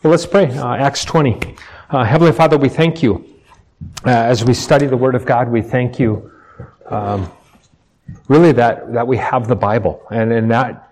Well, let's pray. Acts 20. Heavenly Father, we thank you. As we study the Word of God, we thank you really that we have the Bible. And in that,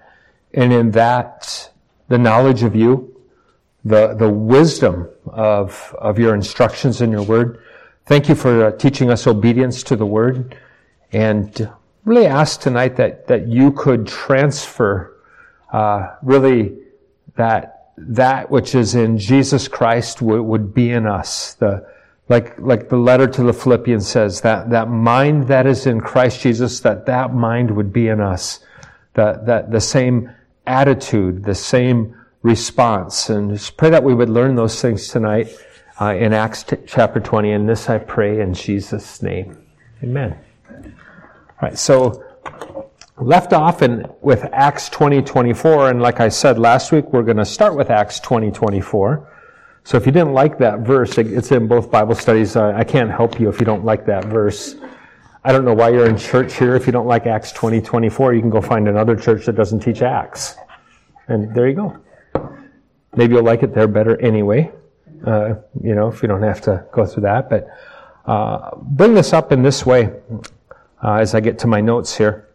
the knowledge of you, the wisdom of your instructions in your Word. Thank you for teaching us obedience to the Word. And really ask tonight that you could transfer really that which is in Jesus Christ would be in us. Like the letter to the Philippians says, that mind that is in Christ Jesus, that mind would be in us. The same attitude, the same response. And just pray that we would learn those things tonight in Acts chapter 20. And this I pray in Jesus' name. Amen. All right, so left off with Acts 20:24, and like I said last week, we're going to start with Acts 20:24. So if you didn't like that verse, it's in both Bible studies. I can't help you if you don't like that verse. I don't know why you're in church here. If you don't like Acts 20:24, you can go find another church that doesn't teach Acts. And there you go. Maybe you'll like it there better anyway, if you don't have to go through that. But bring this up in this way as I get to my notes here.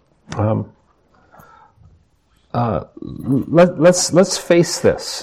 Let's face this.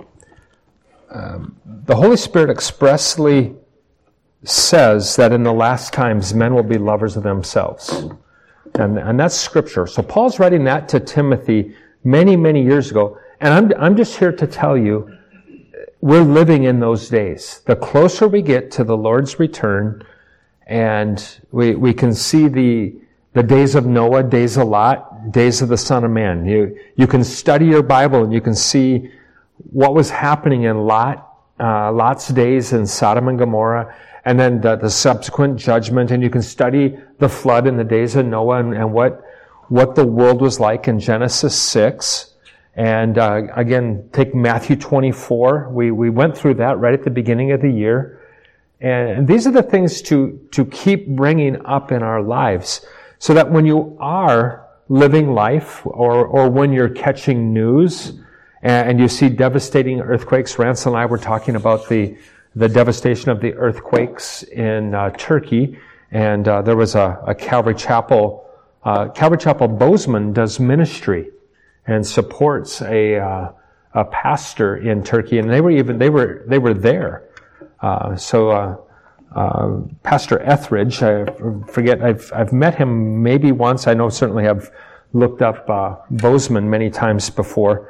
The Holy Spirit expressly says that in the last times men will be lovers of themselves. And that's Scripture. So Paul's writing that to Timothy many, many years ago. And I'm just here to tell you, we're living in those days. The closer we get to the Lord's return, and we can see the days of Noah, days of Lot, days of the Son of Man. You can study your Bible and you can see what was happening in Lot's days in Sodom and Gomorrah, and then the subsequent judgment, and you can study the flood in the days of Noah and what the world was like in Genesis 6. And again, take Matthew 24. We went through that right at the beginning of the year. And these are the things to keep bringing up in our lives, so that when you are living life, or when you're catching news, and you see devastating earthquakes. Rance and I were talking about the devastation of the earthquakes in Turkey, and there was a Calvary Chapel. Calvary Chapel Bozeman does ministry and supports a pastor in Turkey, and they were there. Pastor Etheridge, I forget, I've met him maybe once. I know certainly I've looked up Bozeman many times before.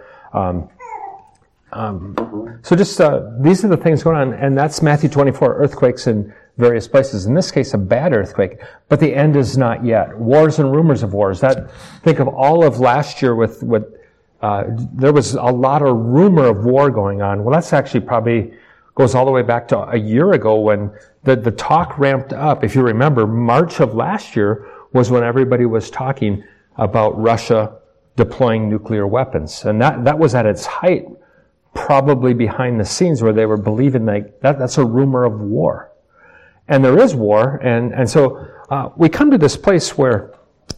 So just these are the things going on, and that's Matthew 24, earthquakes in various places. In this case, a bad earthquake, but the end is not yet. Wars and rumors of wars. Think of all of last year with there was a lot of rumor of war going on. Well, that's actually probably goes all the way back to a year ago when the talk ramped up. If you remember, March of last year was when everybody was talking about Russia deploying nuclear weapons. And that was at its height, probably behind the scenes, where they were believing that's a rumor of war. And there is war. And so we come to this place where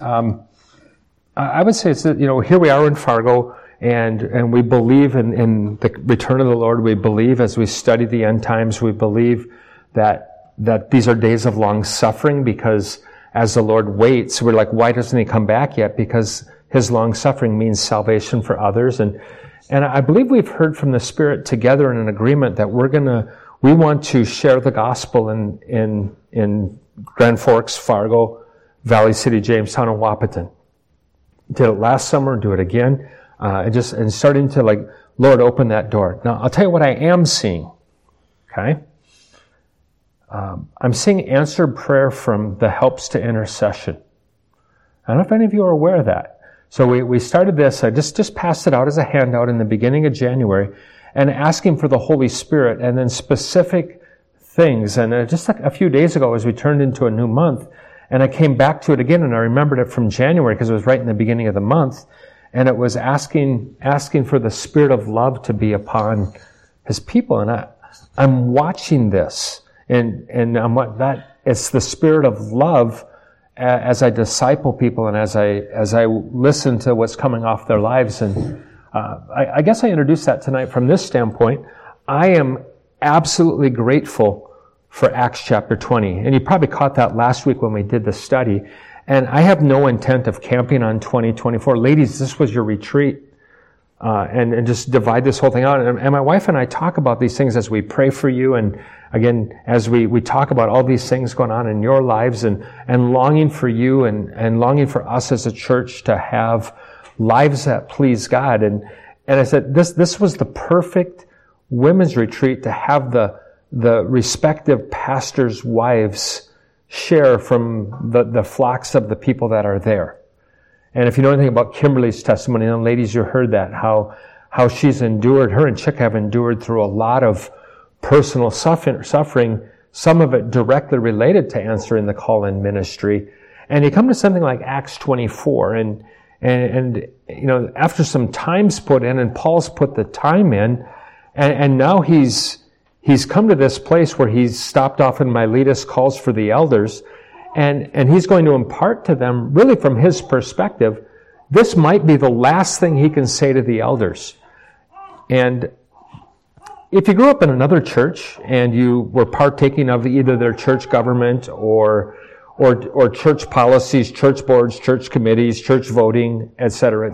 I would say it's that, here we are in Fargo, and we believe in the return of the Lord. We believe, as we study the end times, we believe that these are days of long suffering, because as the Lord waits, we're like, why doesn't he come back yet? Because his long suffering means salvation for others. And I believe we've heard from the Spirit together in an agreement that we want to share the gospel in Grand Forks, Fargo, Valley City, Jamestown, and Wahpeton. Did it last summer, do it again, and starting to Lord, open that door. Now, I'll tell you what I am seeing. Okay? I'm seeing answered prayer from the Helps to Intercession. I don't know if any of you are aware of that. So we started this. I just passed it out as a handout in the beginning of January, and asking for the Holy Spirit, and then specific things. And just like a few days ago, as we turned into a new month, and I came back to it again, and I remembered it from January because it was right in the beginning of the month, and it was asking for the Spirit of love to be upon His people. And I'm watching this, and it's the Spirit of love as I disciple people and as I listen to what's coming off their lives. And I guess I introduced that tonight from this standpoint. I am absolutely grateful for Acts chapter 20. And you probably caught that last week when we did the study. And I have no intent of camping on 2024. Ladies, this was your retreat. And just divide this whole thing out. And my wife and I talk about these things as we pray for you. And again, as we talk about all these things going on in your lives and longing for you and longing for us as a church to have lives that please God. And I said, this was the perfect women's retreat to have the respective pastors' wives share from the flocks of the people that are there. And if you know anything about Kimberly's testimony, and ladies, you heard that, how she's endured, her and Chick have endured through a lot of personal suffering, some of it directly related to answering the call in ministry. And you come to something like Acts 24, and you know, after some time's put in, and Paul's put the time in, and now he's come to this place where he's stopped off in Miletus, calls for the elders, and he's going to impart to them, really from his perspective, this might be the last thing he can say to the elders. And if you grew up in another church and you were partaking of either their church government or church policies, church boards, church committees, church voting, et cetera,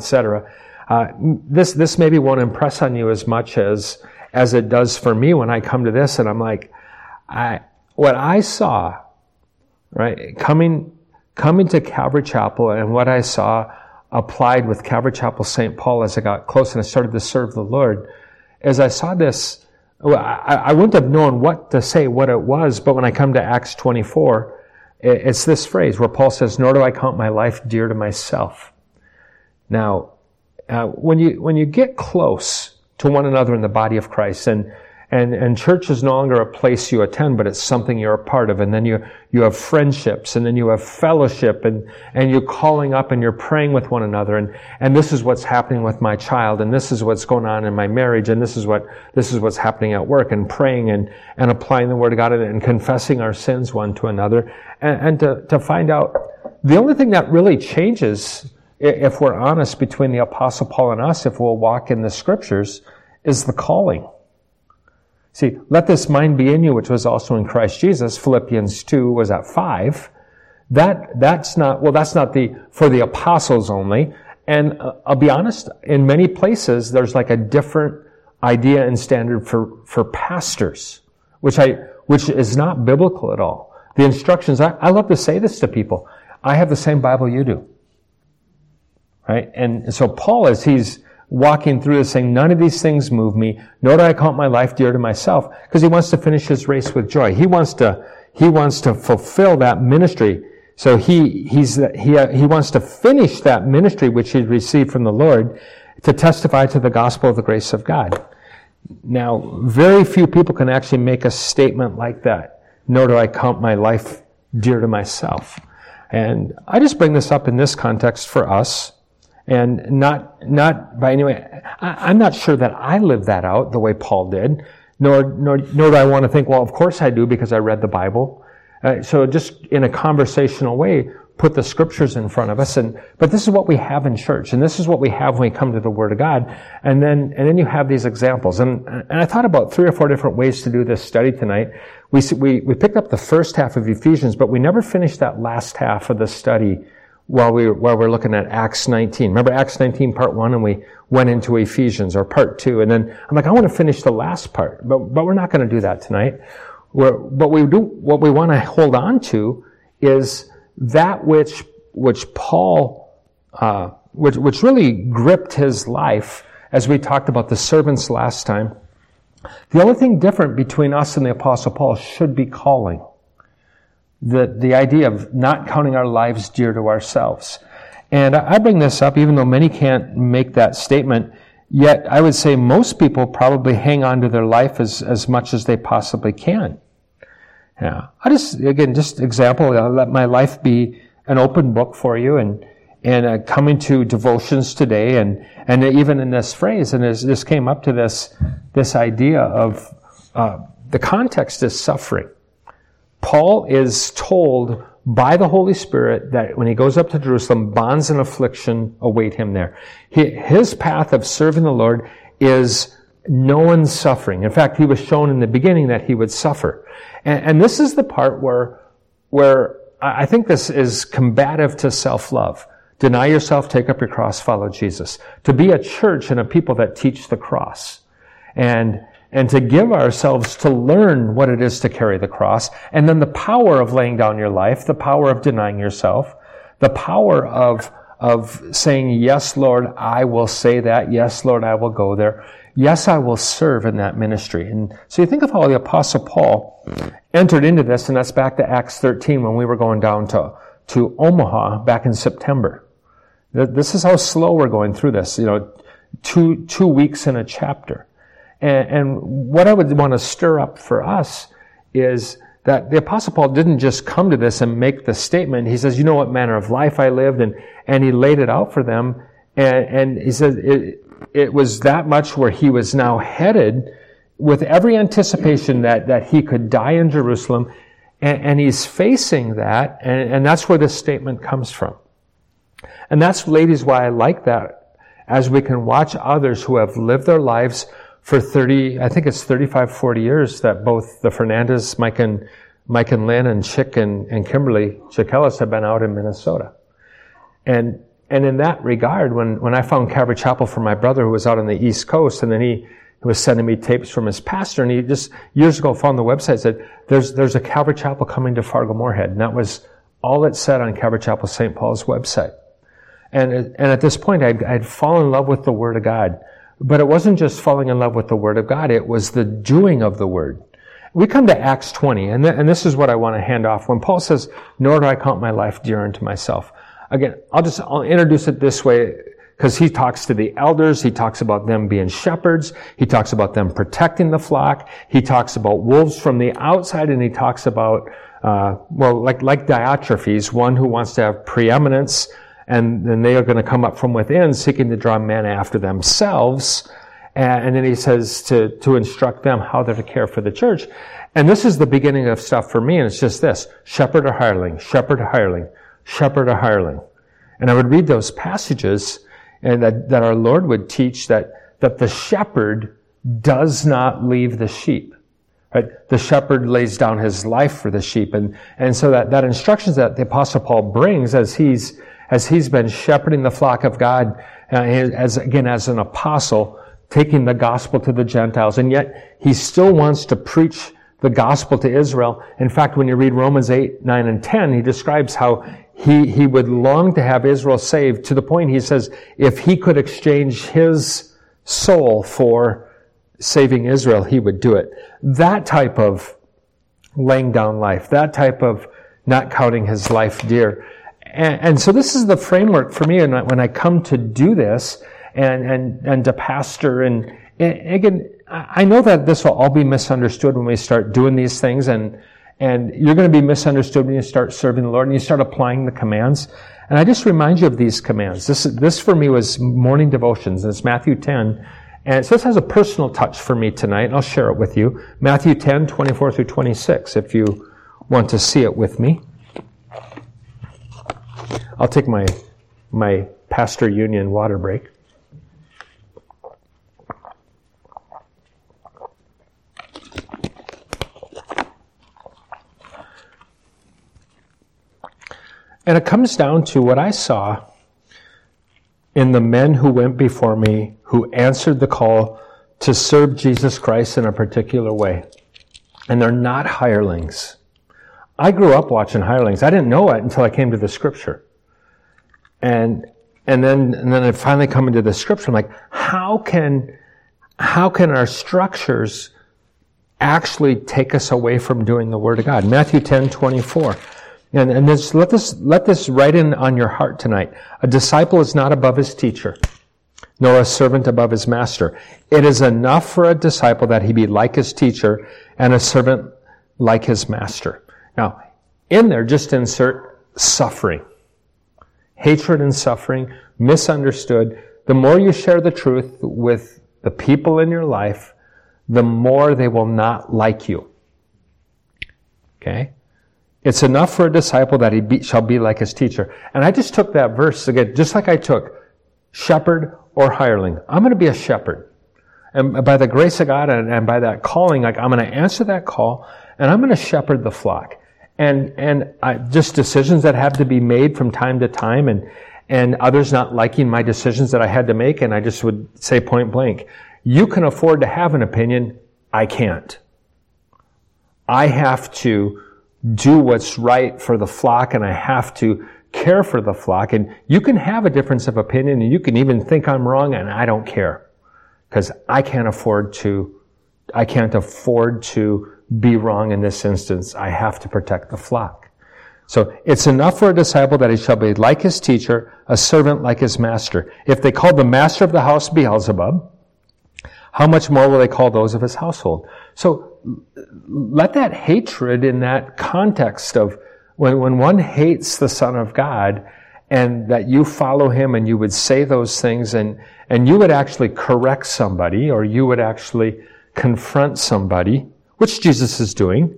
this maybe won't impress on you as much as it does for me when I come to this, and I'm like, what I saw, right, coming to Calvary Chapel, and what I saw applied with Calvary Chapel St. Paul as I got close and I started to serve the Lord, as I saw this, I wouldn't have known what to say, what it was, but when I come to Acts 24, it's this phrase where Paul says, "Nor do I count my life dear to myself." Now, when you get close to one another in the body of Christ, and church is no longer a place you attend, but it's something you're a part of, and then you have friendships, and then you have fellowship, and you're calling up and you're praying with one another, and this is what's happening with my child, and this is what's going on in my marriage, and this is what's happening at work, and praying and applying the Word of God and confessing our sins one to another, and to find out the only thing that really changes, if we're honest, between the Apostle Paul and us, if we'll walk in the Scriptures, is the calling. See, let this mind be in you, which was also in Christ Jesus. Philippians 2 was at 5. That's not for the apostles only. And I'll be honest, in many places, there's like a different idea and standard for pastors, which is not biblical at all. The instructions, I love to say this to people. I have the same Bible you do. Right? And so Paul, as he's walking through this, saying, none of these things move me, nor do I count my life dear to myself, because he wants to finish his race with joy. He wants to fulfill that ministry. So he wants to finish that ministry which he received from the Lord to testify to the gospel of the grace of God. Now, very few people can actually make a statement like that. Nor do I count my life dear to myself. And I just bring this up in this context for us. And not by any way, I'm not sure that I live that out the way Paul did, nor do I want to think, well, of course I do because I read the Bible. So just in a conversational way, put the Scriptures in front of us. But this is what we have in church, and this is what we have when we come to the Word of God. And then you have these examples. And I thought about 3 or 4 different ways to do this study tonight. We picked up the first half of Ephesians, but we never finished that last half of the study while we're looking at Acts 19. Remember Acts 19 part 1, and we went into Ephesians, or part 2, and then I'm like, I want to finish the last part, but we're not going to do that tonight. What we want to hold on to is that which Paul, which really gripped his life, as we talked about the servants last time. The only thing different between us and the Apostle Paul should be calling. The idea of not counting our lives dear to ourselves. And I bring this up, even though many can't make that statement, yet I would say most people probably hang on to their life as much as they possibly can. Yeah. just example, I'll let my life be an open book for you, and coming to devotions today, and even in this phrase, and as this came up to this idea of the context is suffering. Paul is told by the Holy Spirit that when he goes up to Jerusalem, bonds and affliction await him there. His path of serving the Lord is known suffering. In fact, he was shown in the beginning that he would suffer. And this is the part where I think this is combative to self-love. Deny yourself, take up your cross, follow Jesus. To be a church and a people that teach the cross. And to give ourselves to learn what it is to carry the cross. And then the power of laying down your life, the power of denying yourself, the power of saying, yes, Lord, I will say that. Yes, Lord, I will go there. Yes, I will serve in that ministry. And so you think of how the Apostle Paul entered into this, and that's back to Acts 13 when we were going down to Omaha back in September. This is how slow we're going through this, 2 weeks in a chapter. And what I would want to stir up for us is that the Apostle Paul didn't just come to this and make the statement. He says, you know what manner of life I lived, and he laid it out for them. And he said it was that much where he was now headed with every anticipation that he could die in Jerusalem. And he's facing that, and that's where this statement comes from. And that's, ladies, why I like that, as we can watch others who have lived their lives for 35, 40 years, that both the Fernandez, Mike and Lynn, and Chick and Kimberly Chick-Ellis have been out in Minnesota. And in that regard, when I found Calvary Chapel for my brother who was out on the East Coast, and then he was sending me tapes from his pastor, and he just years ago found the website, said, there's a Calvary Chapel coming to Fargo-Moorhead. And that was all it said on Calvary Chapel St. Paul's website. And at this point, I'd fallen in love with the Word of God. But it wasn't just falling in love with the Word of God, it was the doing of the Word. We come to Acts 20, and this is what I want to hand off. When Paul says, nor do I count my life dear unto myself. Again, I'll introduce it this way, because he talks to the elders, he talks about them being shepherds, he talks about them protecting the flock, he talks about wolves from the outside, and he talks about, like Diotrephes, one who wants to have preeminence, and then they are going to come up from within, seeking to draw men after themselves. And then he says to instruct them how they're to care for the church. And this is the beginning of stuff for me, and it's just this: shepherd or hireling, shepherd or hireling, shepherd or hireling. And I would read those passages, and that our Lord would teach that the shepherd does not leave the sheep. Right? The shepherd lays down his life for the sheep. And so that instructions that the Apostle Paul brings as he's been shepherding the flock of God, as an apostle, taking the gospel to the Gentiles, and yet he still wants to preach the gospel to Israel. In fact, when you read Romans 8, 9, and 10, he describes how he would long to have Israel saved, to the point he says if he could exchange his soul for saving Israel, he would do it. That type of laying down life, that type of not counting his life dear. And so this is the framework for me, and when I come to do this and to pastor, and again, I know that this will all be misunderstood when we start doing these things, and you're going to be misunderstood when you start serving the Lord and you start applying the commands. And I just remind you of these commands. This for me was morning devotions, and it's Matthew 10. And so this has a personal touch for me tonight, and I'll share it with you. Matthew 10, 24 through 26, if you want to see it with me. I'll take my Pastor Union water break. And it comes down to what I saw in the men who went before me, who answered the call to serve Jesus Christ in a particular way. And they're not hirelings. I grew up watching hirelings. I didn't know it until I came to the scripture. And then I finally come into the scripture. I'm like, how can our structures actually take us away from doing the Word of God? Matthew 10, 24. And let this write in on your heart tonight. A disciple is not above his teacher, nor a servant above his master. It is enough for a disciple that he be like his teacher, and a servant like his master. Now, in there, just insert suffering. Hatred and suffering, misunderstood. The more you share the truth with the people in your life, the more they will not like you. Okay? It's enough for a disciple that he shall be like his teacher. And I just took that verse again, just like I took shepherd or hireling. I'm going to be a shepherd. And by the grace of God and by that calling, like I'm going to answer that call and I'm going to shepherd the flock. And just decisions that have to be made from time to time and others not liking my decisions that I had to make. And I just would say point blank, you can afford to have an opinion. I can't. I have to do what's right for the flock and I have to care for the flock. And you can have a difference of opinion and you can even think I'm wrong and I don't care because I can't afford to be wrong in this instance. I have to protect the flock. So it's enough for a disciple that he shall be like his teacher, a servant like his master. If they called the master of the house Beelzebub, how much more will they call those of his household? So let that hatred in that context of when one hates the Son of God and that you follow him and you would say those things and you would actually correct somebody or you would actually confront somebody, which Jesus is doing,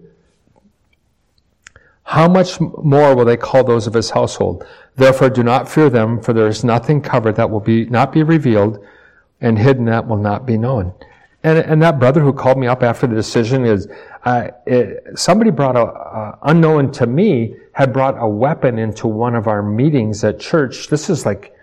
how much more will they call those of his household? Therefore do not fear them, for there is nothing covered that will not be revealed, and hidden that will not be known. And that brother who called me up after the decision is, somebody brought unknown to me, had brought a weapon into one of our meetings at church. This is like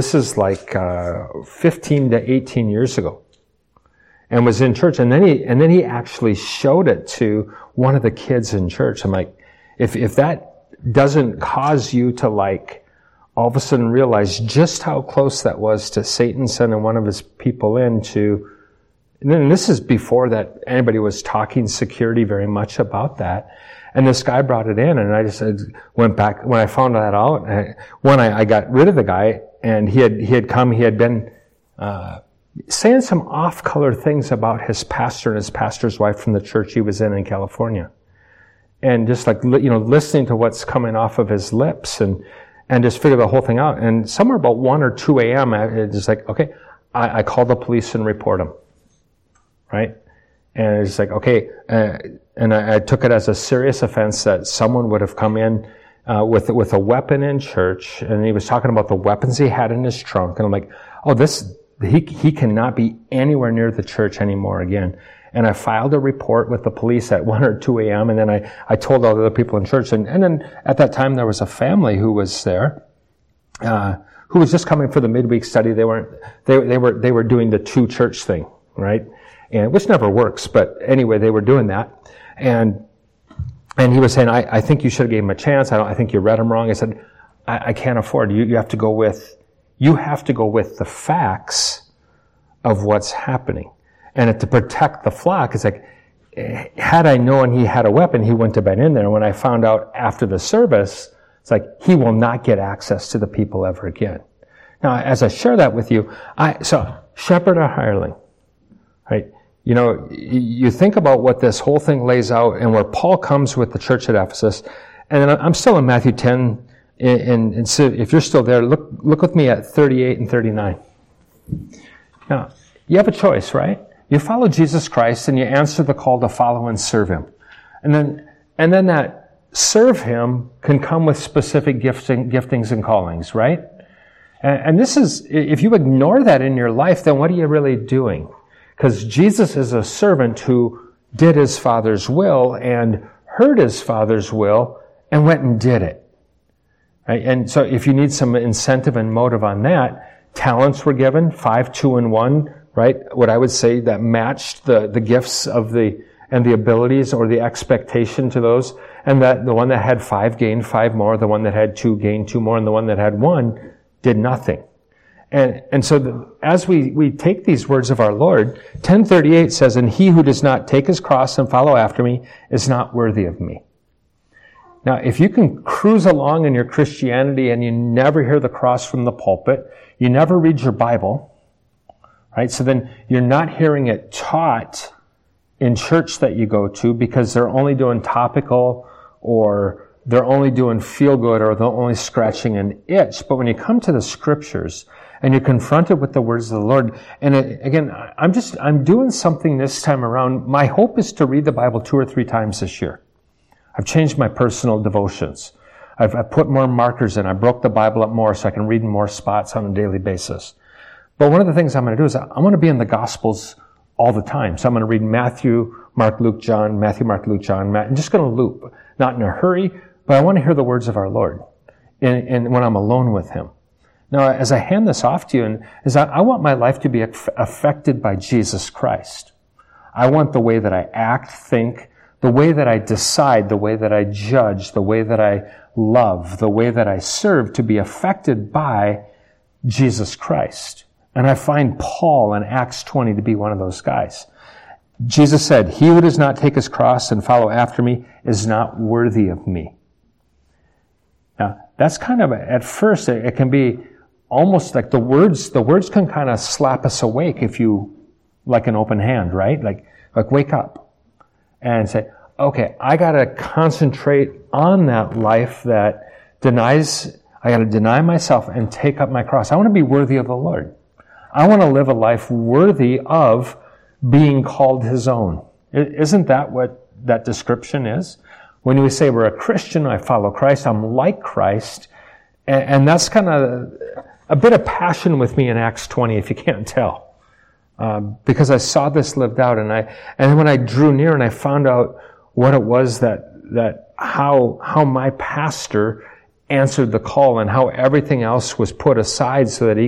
15 to 18 years ago. And was in church. And then he actually showed it to one of the kids in church. I'm like, if that doesn't cause you to all of a sudden realize just how close that was to Satan sending one of his people in to, and then this is before that anybody was talking security very much about that. And this guy brought it in and I just went back, when I found that out, I got rid of the guy and he had been, saying some off-color things about his pastor and his pastor's wife from the church he was in California. And just listening to what's coming off of his lips and just figure the whole thing out. And somewhere about 1 or 2 a.m., it's just like, okay, I call the police and report him. Right? And it's like, okay, and I took it as a serious offense that someone would have come in with a weapon in church, and he was talking about the weapons he had in his trunk. And I'm like, oh, he cannot be anywhere near the church anymore again. And I filed a report with the police at 1 or 2 a.m. And then I told all the other people in church. And then at that time there was a family who was there, who was just coming for the midweek study. They were doing the two church thing, right? And which never works, but anyway, they were doing that. And he was saying, I think you should have gave him a chance. I think you read him wrong. I said, I can't afford it. You have to go with the facts of what's happening. And to protect the flock, it's like, had I known he had a weapon, he wouldn't have been in there. When I found out after the service, it's like, he will not get access to the people ever again. Now, as I share that with you, so shepherd or hireling, right? You think about what this whole thing lays out and where Paul comes with the church at Ephesus. And then I'm still in Matthew 10, and so if you're still there, look with me at 38 and 39. Now, you have a choice, right? You follow Jesus Christ and you answer the call to follow and serve him. And then that serve him can come with specific giftings and callings, right? And this is, if you ignore that in your life, then what are you really doing? Because Jesus is a servant who did his Father's will and heard his Father's will and went and did it. Right? And so if you need some incentive and motive on that, talents were given, 5, 2, and 1, right? What I would say that matched the gifts of the abilities or the expectation to those. And that the one that had 5 gained 5 more, the one that had 2 gained 2 more, and the one that had 1 did nothing. And so as we take these words of our Lord, 10:38 says, and he who does not take his cross and follow after me is not worthy of me. Now, if you can cruise along in your Christianity and you never hear the cross from the pulpit, you never read your Bible, right? So then you're not hearing it taught in church that you go to because they're only doing topical or they're only doing feel good or they're only scratching an itch. But when you come to the scriptures and you're confronted with the words of the Lord, and again, I'm doing something this time around. My hope is to read the Bible 2 or 3 times this year. I've changed my personal devotions. I've put more markers in. I broke the Bible up more so I can read in more spots on a daily basis. But one of the things I'm going to do is I want to be in the Gospels all the time. So I'm going to read Matthew, Mark, Luke, John, Matthew, Mark, Luke, John. I'm just going to loop, not in a hurry, but I want to hear the words of our Lord and when I'm alone with Him. Now, as I hand this off to you, I want my life to be affected by Jesus Christ. I want the way that I act, think, the way that I decide, the way that I judge, the way that I love, the way that I serve to be affected by Jesus Christ. And I find Paul in Acts 20 to be one of those guys. Jesus said, "He who does not take his cross and follow after me is not worthy of me." Now, that's kind of, at first, it can be almost like the words can kind of slap us awake if you, like an open hand, right? Like wake up and say, okay, I gotta concentrate on that life that I gotta deny myself and take up my cross. I want to be worthy of the Lord. I want to live a life worthy of being called His own. Isn't that what that description is? When we say we're a Christian, I follow Christ, I'm like Christ, and that's kind of a bit of passion with me in Acts 20, if you can't tell. Because I saw this lived out, and when I drew near and I found out what it was how my pastor answered the call and how everything else was put aside so that he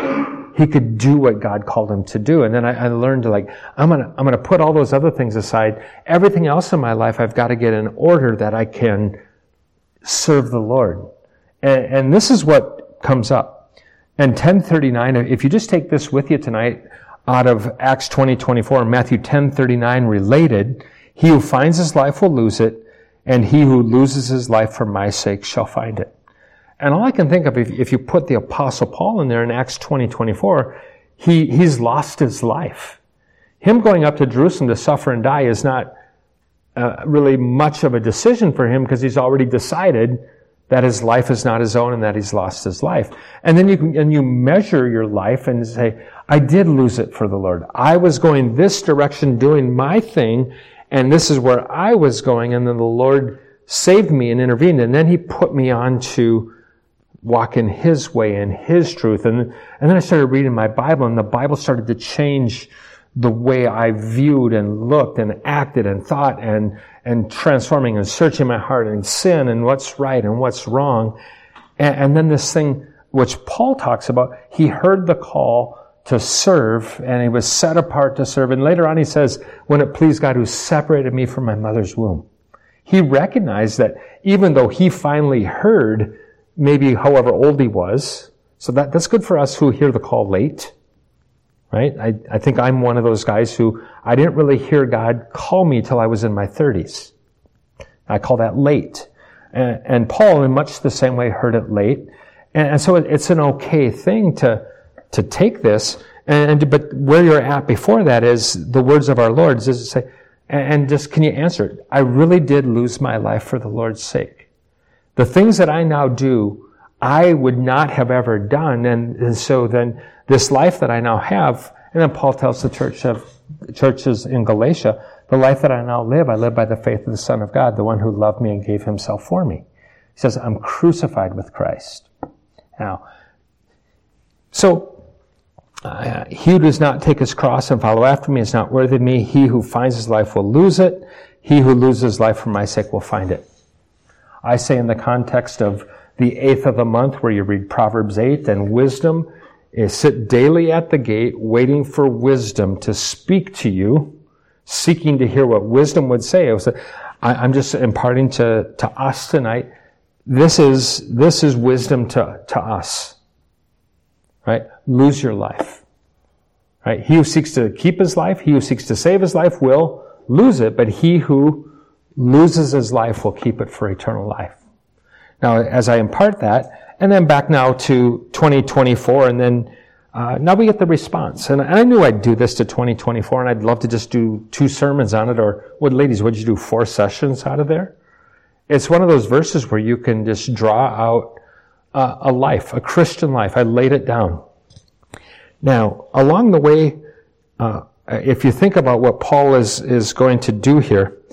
could do what God called him to do. And then I learned to I'm gonna put all those other things aside. Everything else in my life I've got to get in order that I can serve the Lord. And this is what comes up. And 10:39, if you just take this with you tonight out of Acts 20:24, Matthew 10:39 related, "He who finds his life will lose it, and he who loses his life for my sake shall find it." And all I can think of, if you put the Apostle Paul in there in Acts 20:24, he's lost his life. Him going up to Jerusalem to suffer and die is not really much of a decision for him because he's already decided that his life is not his own and that he's lost his life. And then you measure your life and say, I did lose it for the Lord. I was going this direction doing my thing, and this is where I was going, and then the Lord saved me and intervened, and then He put me on to walk in His way and His truth. And then I started reading my Bible, and the Bible started to change the way I viewed and looked and acted and thought and transforming and searching my heart and sin and what's right and what's wrong. And then this thing which Paul talks about, he heard the call to serve, and he was set apart to serve. And later on he says, when it pleased God who separated me from my mother's womb. He recognized that even though he finally heard, maybe however old he was, so that's good for us who hear the call late, right? I think I'm one of those guys who I didn't really hear God call me till I was in my 30s. I call that late. And Paul, in much the same way, heard it late. And so it's an okay thing to take this, but where you're at before that is the words of our Lord, is to say, and just can you answer it? I really did lose my life for the Lord's sake. The things that I now do, I would not have ever done, and so then this life that I now have, and then Paul tells the churches in Galatia, the life that I now live, I live by the faith of the Son of God, the one who loved me and gave Himself for me. He says, I'm crucified with Christ. Now, so, he who does not take his cross and follow after me is not worthy of me. He who finds his life will lose it. He who loses his life for my sake will find it. I say in the context of the 8th of the month where you read Proverbs 8 and wisdom is sit daily at the gate waiting for wisdom to speak to you, seeking to hear what wisdom would say. I'm just imparting to us tonight. This is wisdom to us. Right? Lose your life. Right? He who seeks to keep his life, he who seeks to save his life will lose it, but he who loses his life will keep it for eternal life. Now, as I impart that, and then back now to 2024, and then now we get the response. And I knew I'd do this to 2024, and I'd love to just do 2 sermons on it, or ladies, would you do 4 sessions out of there? It's one of those verses where you can just draw out a life, a Christian life. I laid it down. Now, along the way, if you think about what Paul is going to do here,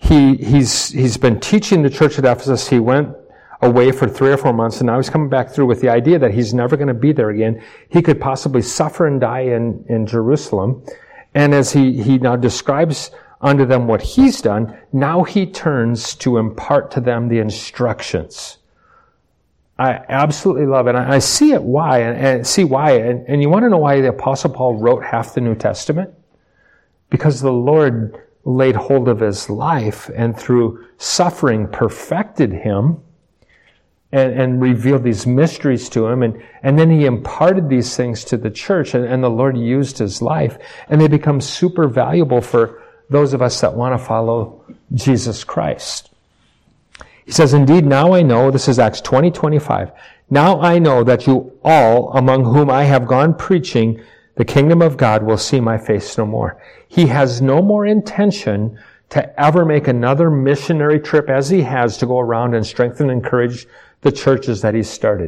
he's been teaching the church at Ephesus. He went away for 3 or 4 months, and now he's coming back through with the idea that he's never going to be there again. He could possibly suffer and die in Jerusalem. And as he now describes unto them what he's done, now he turns to impart to them the instructions. I absolutely love it. I see it why, and see why. And you want to know why the Apostle Paul wrote half the New Testament? Because the Lord laid hold of his life and through suffering perfected him and revealed these mysteries to him. And then he imparted these things to the church, and the Lord used his life. And they become super valuable for those of us that want to follow Jesus Christ. He says, indeed, now I know, this is Acts 20:25, now I know that you all among whom I have gone preaching the kingdom of God will see my face no more. He has no more intention to ever make another missionary trip as he has to go around and strengthen and encourage the churches that he's started.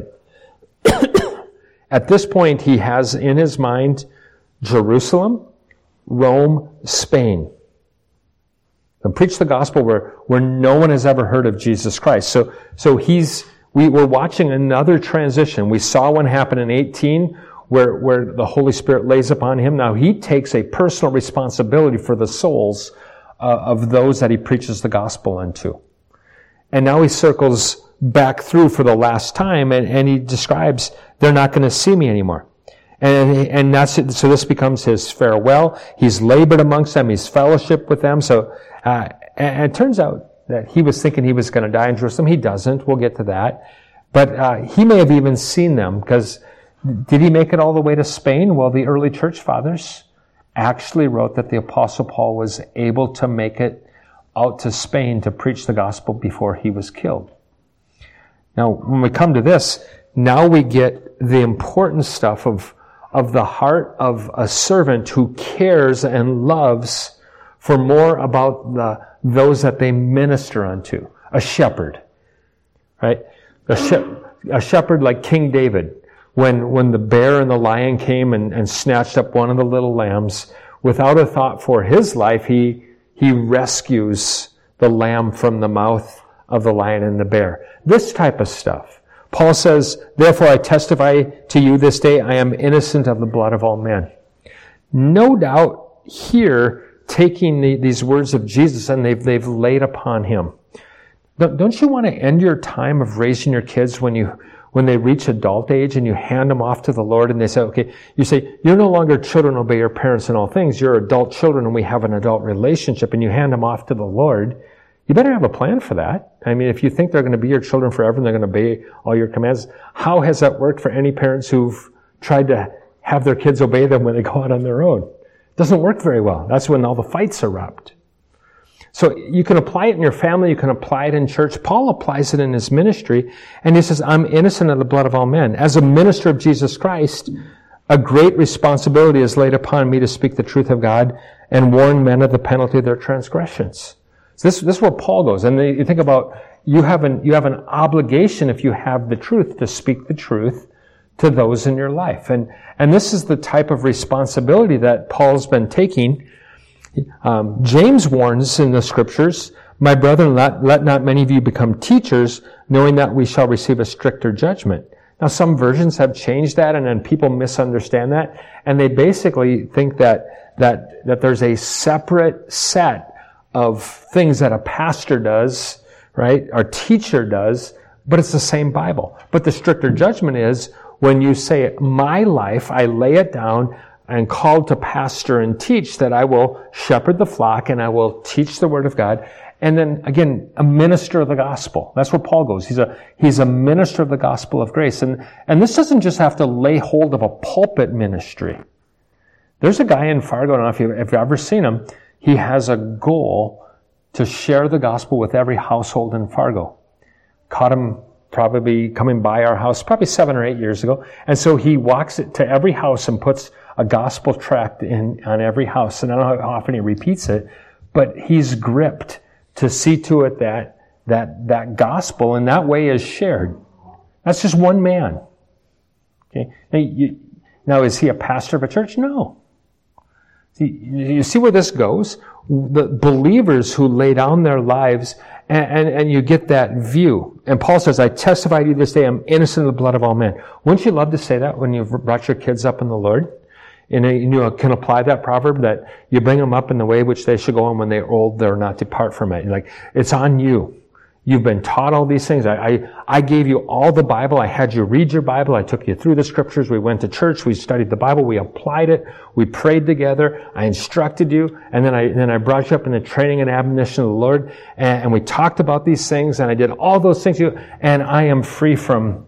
At this point, he has in his mind Jerusalem, Rome, Spain. And preach the gospel where no one has ever heard of Jesus Christ. So we're watching another transition. We saw one happen in 18 where the Holy Spirit lays upon him. Now he takes a personal responsibility for the souls of those that he preaches the gospel unto. And now he circles back through for the last time and he describes, they're not going to see me anymore. And that's it. So this becomes his farewell. He's labored amongst them. He's fellowshiped with them. So, and it turns out that he was thinking he was going to die in Jerusalem. He doesn't. We'll get to that. But, he may have even seen them because did he make it all the way to Spain? Well, the early church fathers actually wrote that the Apostle Paul was able to make it out to Spain to preach the gospel before he was killed. Now, when we come to this, now we get the important stuff of the heart of a servant who cares and loves for more about those that they minister unto. A shepherd, right? A shepherd like King David. When the bear and the lion came and snatched up one of the little lambs, without a thought for his life, he rescues the lamb from the mouth of the lion and the bear. This type of stuff. Paul says, therefore I testify to you this day, I am innocent of the blood of all men. No doubt here, taking these words of Jesus and they've laid upon him. Don't you want to end your time of raising your kids when they reach adult age and you hand them off to the Lord and they say, okay, you say, you're no longer children, obey your parents in all things. You're adult children and we have an adult relationship, and you hand them off to the Lord. You better have a plan for that. I mean, if you think they're going to be your children forever and they're going to obey all your commands, how has that worked for any parents who've tried to have their kids obey them when they go out on their own? It doesn't work very well. That's when all the fights erupt. So you can apply it in your family, you can apply it in church. Paul applies it in his ministry, and he says, I'm innocent of the blood of all men. As a minister of Jesus Christ, a great responsibility is laid upon me to speak the truth of God and warn men of the penalty of their transgressions. So this is where Paul goes. And you think about, you have an obligation, if you have the truth, to speak the truth to those in your life. And this is the type of responsibility that Paul's been taking. James warns in the scriptures, my brethren, let not many of you become teachers, knowing that we shall receive a stricter judgment. Now, some versions have changed that, and then people misunderstand that, and they basically think that there's a separate set of things that a pastor does, right? Our teacher does, but it's the same Bible. But the stricter judgment is when you say, my life, I lay it down and called to pastor and teach, that I will shepherd the flock and I will teach the word of God. And then again, a minister of the gospel. That's where Paul goes. He's a minister of the gospel of grace. And this doesn't just have to lay hold of a pulpit ministry. There's a guy in Fargo, I don't know if you've ever seen him. He has a goal to share the gospel with every household in Fargo. Caught him probably coming by our house probably 7 or 8 years ago. And so he walks it to every house and puts a gospel tract on every house. And I don't know how often he repeats it, but he's gripped to see to it that gospel in that way is shared. That's just one man. Okay. Now, is he a pastor of a church? No. You see where this goes? the believers who lay down their lives, and you get that view. And Paul says, I testify to you this day, I'm innocent of the blood of all men. Wouldn't you love to say that when you've brought your kids up in the Lord? And you can apply that proverb that you bring them up in the way which they should go, and when they're old, they'll not depart from it. Like, it's on you. You've been taught all these things. I gave you all the Bible. I had you read your Bible. I took you through the scriptures. We went to church. We studied the Bible. We applied it. We prayed together. I instructed you. And then I brought you up in the training and admonition of the Lord. And we talked about these things. And I did all those things. And I am free from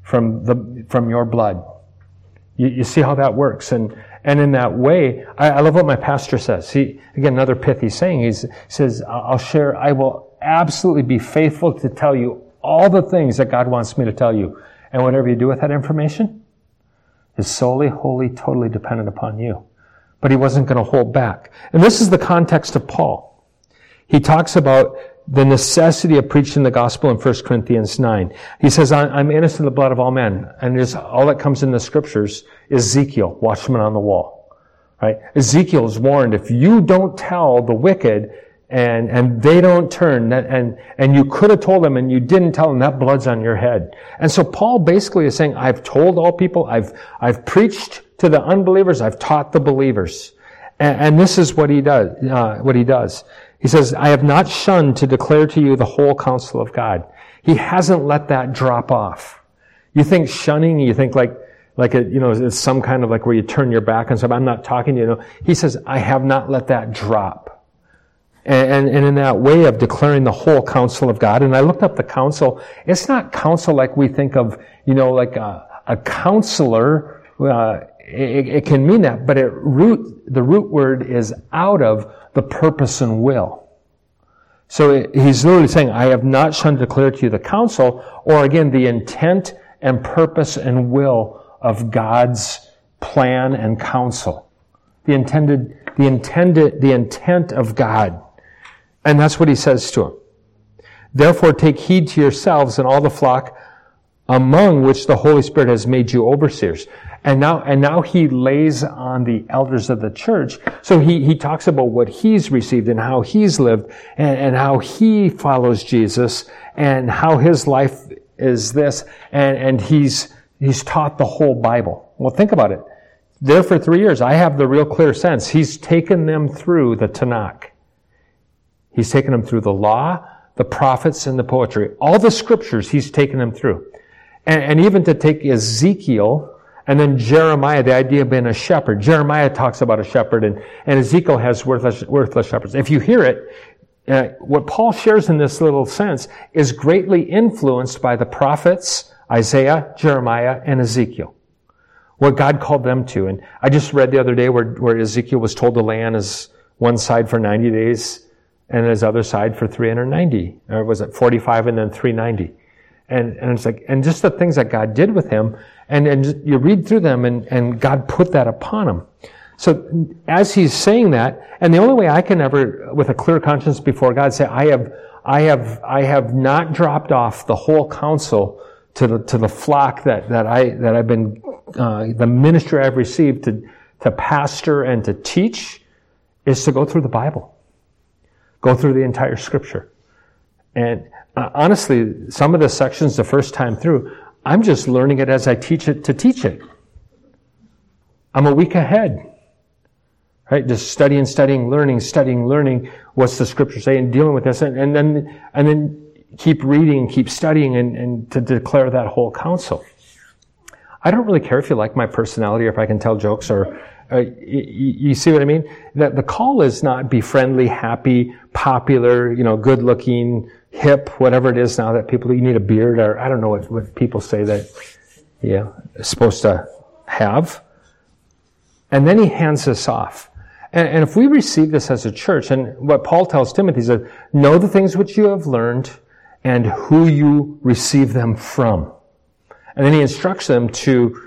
your blood. You see how that works. And in that way, I love what my pastor says. Again, another pithy saying. He says, I will absolutely be faithful to tell you all the things that God wants me to tell you. And whatever you do with that information is solely, wholly, totally dependent upon you. But he wasn't going to hold back. And this is the context of Paul. He talks about the necessity of preaching the gospel in 1 Corinthians 9. He says, I'm innocent of the blood of all men. And all that comes in the scriptures is Ezekiel, watchman on the wall. Right? Ezekiel is warned, if you don't tell the wicked, and they don't turn, and you could have told them and you didn't tell them, that blood's on your head. And so Paul basically is saying, I've told all people, I've preached to the unbelievers, I've taught the believers. And this is what he does. He says, I have not shunned to declare to you the whole counsel of God. He hasn't let that drop off. You think shunning, you think like it's some kind of like where you turn your back and stuff. I'm not talking to you. He says, I have not let that drop. And in that way of declaring the whole counsel of God, and I looked up the counsel, it's not counsel like we think of, like a counselor. It can mean that, but the root word is out of the purpose and will. So he's literally saying, I have not shunned to declare to you the counsel, or again, the intent and purpose and will of God's plan and counsel. The intent of God. And that's what he says to him. Therefore, take heed to yourselves and all the flock among which the Holy Spirit has made you overseers. And now he lays on the elders of the church. So he talks about what he's received and how he's lived and how he follows Jesus and how his life is this. And he's taught the whole Bible. Well, think about it. There for 3 years, I have the real clear sense. He's taken them through the Tanakh. He's taken them through the law, the prophets, and the poetry. All the scriptures he's taken them through. And even to take Ezekiel and then Jeremiah, the idea of being a shepherd. Jeremiah talks about a shepherd and Ezekiel has worthless shepherds. If you hear it, what Paul shares in this little sense is greatly influenced by the prophets, Isaiah, Jeremiah, and Ezekiel. What God called them to. And I just read the other day where Ezekiel was told to lay on his one side for 90 days and his other side for 390. Or was it 45 and then 390? And it's like, and just the things that God did with him, and you read through them and God put that upon him. So as he's saying that, and the only way I can ever, with a clear conscience before God, say, I have not dropped off the whole counsel to the flock that I've been, the ministry I've received to pastor and to teach, is to go through the Bible. Go through the entire scripture. And honestly, some of the sections the first time through, I'm just learning it as I teach it to teach it. I'm a week ahead. Right? Just studying, learning what's the scripture say and dealing with this and then keep reading, keep studying and to declare that whole counsel. I don't really care if you like my personality or if I can tell jokes or you see what I mean? That the call is not be friendly, happy, popular, good looking, hip, whatever it is now that you need a beard or I don't know what people say that, is supposed to have. And then he hands us off. And if we receive this as a church, and what Paul tells Timothy is that know the things which you have learned and who you receive them from. And then he instructs them to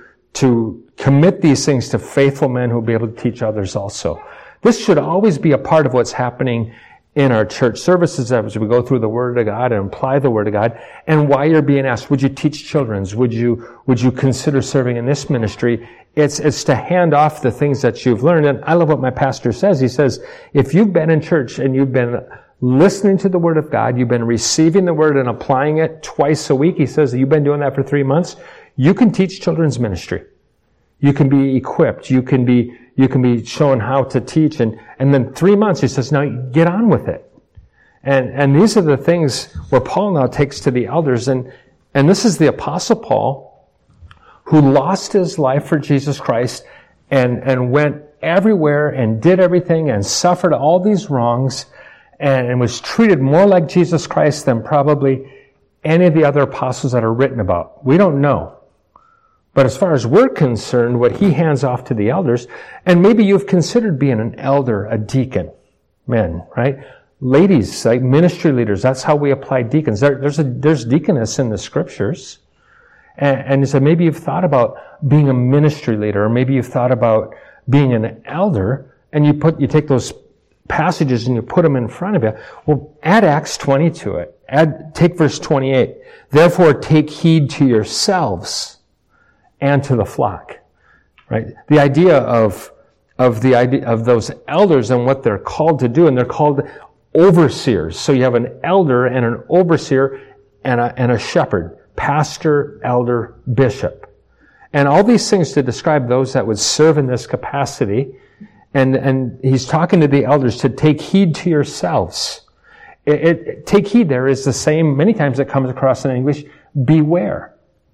commit these things to faithful men who will be able to teach others also. This should always be a part of what's happening in our church services as we go through the Word of God and apply the Word of God, and why you're being asked, would you teach children's? Would you consider serving in this ministry? It's to hand off the things that you've learned. And I love what my pastor says. He says, if you've been in church and you've been listening to the Word of God, you've been receiving the Word and applying it twice a week, he says, you've been doing that for 3 months, you can teach children's ministry. You can be equipped. You can be shown how to teach. And then 3 months, he says, now get on with it. And these are the things where Paul now takes to the elders. And this is the Apostle Paul, who lost his life for Jesus Christ and went everywhere and did everything and suffered all these wrongs and was treated more like Jesus Christ than probably any of the other apostles that are written about. We don't know. But as far as we're concerned, what he hands off to the elders, and maybe you've considered being an elder, a deacon, men, right? Ladies, like ministry leaders, that's how we apply deacons. There's deaconess in the scriptures. And so maybe you've thought about being a ministry leader, or maybe you've thought about being an elder, and you take those passages and you put them in front of you. Well, add Acts 20 to it. Take verse 28. Therefore, take heed to yourselves and to the flock, right? The idea of those elders and what they're called to do, and they're called overseers. So you have an elder and an overseer and a shepherd, pastor, elder, bishop, and all these things to describe those that would serve in this capacity. And he's talking to the elders to take heed to yourselves. Take heed there is the same, many times it comes across in English, beware.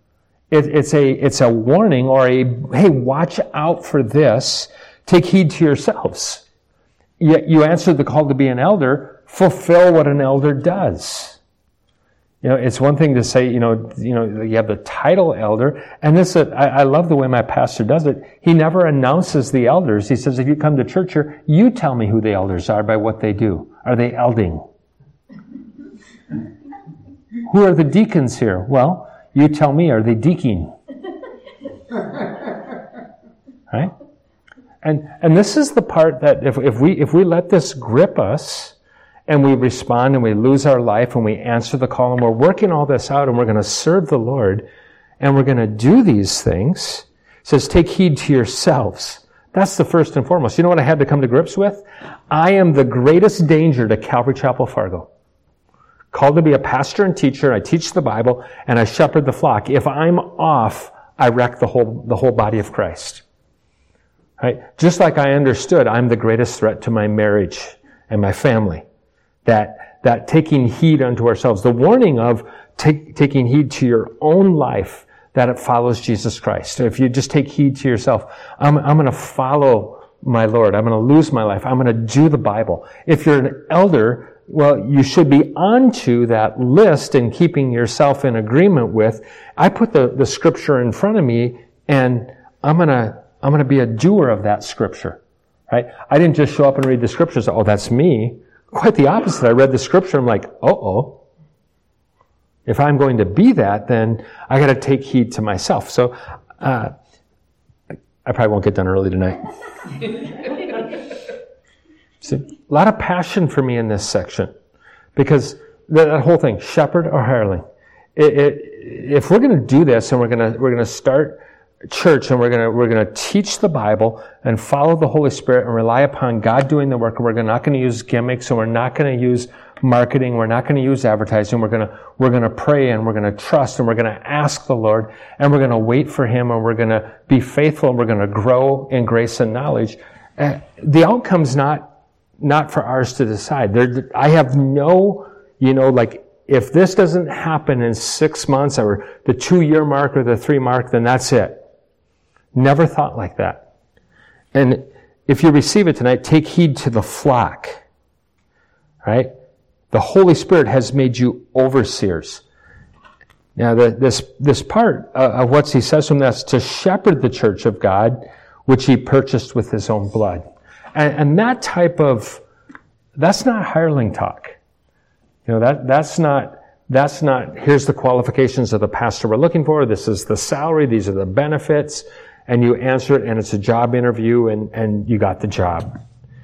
It's a warning or hey, watch out for this. Take heed to yourselves. Yet you answered the call to be an elder. Fulfill what an elder does. It's one thing to say, you have the title elder, and I love the way my pastor does it. He never announces the elders. He says, if you come to church here, you tell me who the elders are by what they do. Are they elding? Who are the deacons here? Well, you tell me, are they deaking? Right? And this is the part that if we let this grip us, and we respond and we lose our life and we answer the call and we're working all this out and we're going to serve the Lord and we're going to do these things, it says, take heed to yourselves. That's the first and foremost. You know what I had to come to grips with? I am the greatest danger to Calvary Chapel Fargo. Called to be a pastor and teacher, I teach the Bible, and I shepherd the flock. If I'm off, I wreck the whole body of Christ. Right? Just like I understood, I'm the greatest threat to my marriage and my family. That taking heed unto ourselves, the warning of taking heed to your own life, that it follows Jesus Christ. So if you just take heed to yourself, I'm going to follow my Lord. I'm going to lose my life. I'm going to do the Bible. If you're an elder, well, you should be onto that list and keeping yourself in agreement with. I put the scripture in front of me, and I'm going to be a doer of that scripture. Right? I didn't just show up and read the scriptures. Oh, that's me. Quite the opposite. I read the scripture, I'm like, uh-oh. If I'm going to be that, then I got to take heed to myself. So, I probably won't get done early tonight. See, a lot of passion for me in this section, because that whole thing, shepherd or hireling. If we're going to do this, and we're going to start church, and we're going to teach the Bible and follow the Holy Spirit and rely upon God doing the work, and we're not going to use gimmicks, and we're not going to use marketing, we're not going to use advertising, we're going to pray, and we're going to trust, and we're going to ask the Lord, and we're going to wait for Him, and we're going to be faithful, and we're going to grow in grace and knowledge. The outcome's not for ours to decide. I have no, if this doesn't happen in 6 months or the 2-year mark or the 3 mark, then that's it. Never thought like that. And if you receive it tonight, take heed to the flock. Right? The Holy Spirit has made you overseers. Now, this part of what he says from this, to shepherd the church of God, which he purchased with his own blood. And that type of, that's not hireling talk. That's not, here's the qualifications of the pastor we're looking for, this is the salary, these are the benefits, and you answer it, and it's a job interview, and you got the job.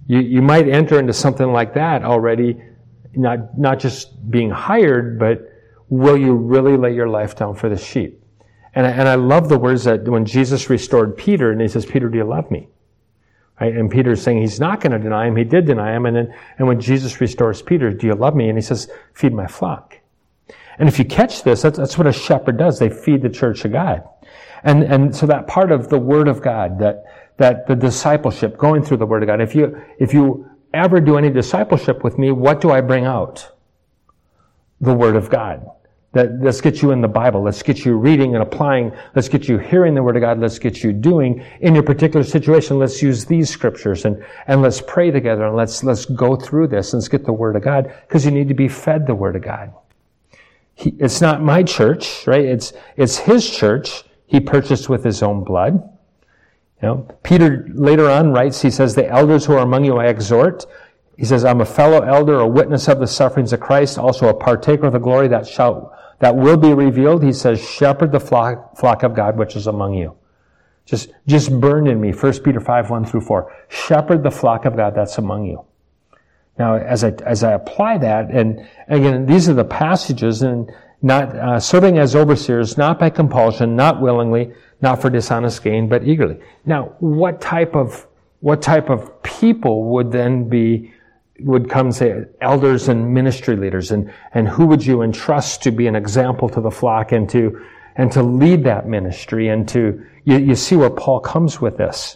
You might enter into something like that already, not just being hired, but will you really lay your life down for the sheep? And I love the words that when Jesus restored Peter, and he says, Peter, do you love me? Right? And Peter's saying he's not going to deny him. He did deny him. And when Jesus restores Peter, do you love me? And he says, feed my flock. And if you catch this, that's what a shepherd does. They feed the church of God. And so that part of the Word of God, that the discipleship, going through the Word of God, if you ever do any discipleship with me, what do I bring out? The Word of God. Let's get you in the Bible. Let's get you reading and applying. Let's get you hearing the Word of God. Let's get you doing in your particular situation. Let's use these scriptures and let's pray together and let's go through this and let's get the Word of God, because you need to be fed the Word of God. It's not my church, right? It's His church. He purchased with His own blood. Peter later on writes, he says, the elders who are among you I exhort. He says, I'm a fellow elder, a witness of the sufferings of Christ, also a partaker of the glory that will be revealed. He says, shepherd the flock of God which is among you. Just burn in me. 1 Peter 5, 1 through 4. Shepherd the flock of God that's among you. Now, as I apply that, and again, these are the passages, and not serving as overseers, not by compulsion, not willingly, not for dishonest gain, but eagerly. Now, what type of people would come, say, elders and ministry leaders, and who would you entrust to be an example to the flock and to lead that ministry, and you see where Paul comes with this.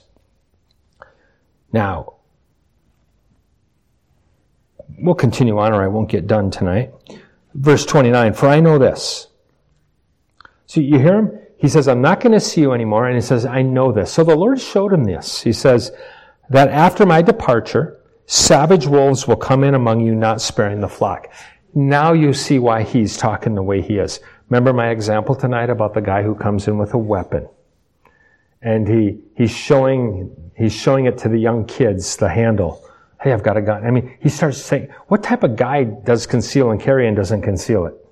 Now, we'll continue on, or I won't get done tonight. Verse 29, for I know this. So you hear him? He says, I'm not going to see you anymore. And he says, I know this. So the Lord showed him this. He says, that after my departure, savage wolves will come in among you, not sparing the flock. Now you see why he's talking the way he is. Remember my example tonight about the guy who comes in with a weapon. And he's showing it to the young kids, the handle. Hey, I've got a gun. I mean, he starts saying, what type of guy does conceal and carry and doesn't conceal it?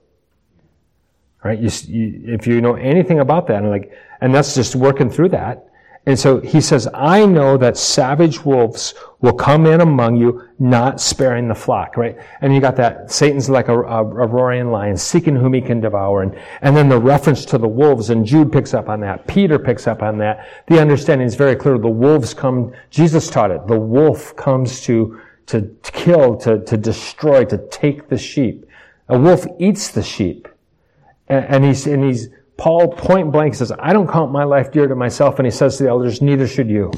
Right? If you know anything about that, and that's just working through that. And so he says, I know that savage wolves will come in among you, not sparing the flock, right? And you got that, Satan's like a roaring lion, seeking whom he can devour. And then the reference to the wolves, and Jude picks up on that. Peter picks up on that. The understanding is very clear. The wolves come, Jesus taught it. The wolf comes to kill, to destroy, to take the sheep. A wolf eats the sheep. And he's Paul point blank says, I don't count my life dear to myself. And he says to the elders, neither should you.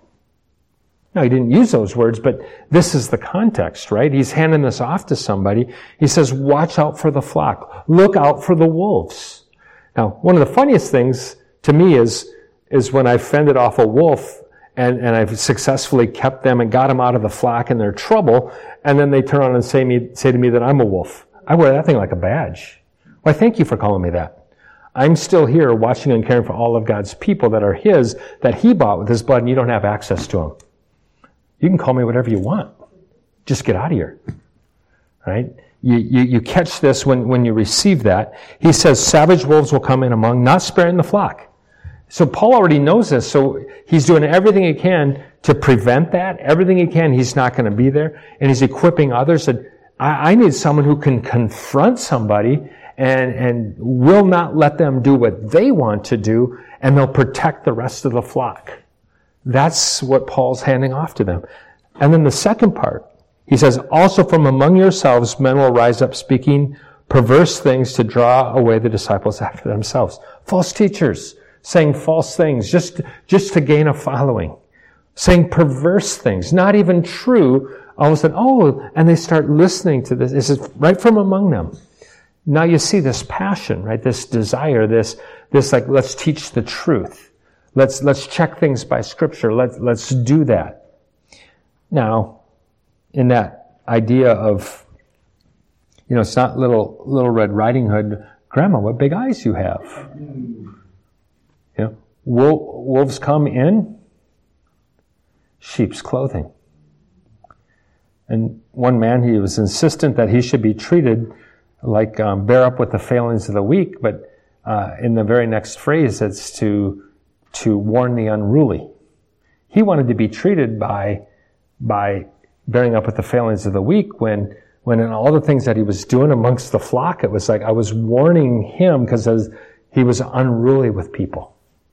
Now, he didn't use those words, but this is the context, right? He's handing this off to somebody. He says, watch out for the flock. Look out for the wolves. Now, one of the funniest things to me is when I fended off a wolf and I've successfully kept them and got them out of the flock in their trouble, and then they turn on and say to me that I'm a wolf. I wear that thing like a badge. Why, thank you for calling me that. I'm still here watching and caring for all of God's people that are His, that He bought with His blood, and you don't have access to them. You can call me whatever you want. Just get out of here. Right? You catch this when you receive that. He says, savage wolves will come in among, not sparing the flock. So Paul already knows this, so he's doing everything he can to prevent that. Everything he can, he's not going to be there. And he's equipping others. And I need someone who can confront somebody and will not let them do what they want to do, and they'll protect the rest of the flock. That's what Paul's handing off to them. And then the second part, he says, also from among yourselves men will rise up speaking perverse things to draw away the disciples after themselves. False teachers saying false things just to gain a following. Saying perverse things, not even true. All of a sudden, and they start listening to this. This is right from among them. Now you see this passion, right? This desire, this like, let's teach the truth. Let's check things by Scripture. Let's do that. Now, in that idea of, it's not little Red Riding Hood, Grandma, what big eyes you have. Wolves come in sheep's clothing. And one man, he was insistent that he should be treated like bear up with the failings of the weak, but in the very next phrase, it's to warn the unruly. He wanted to be treated by by bearing up with the failings of the weak when in all the things that he was doing amongst the flock, it was like I was warning him because he was unruly with people.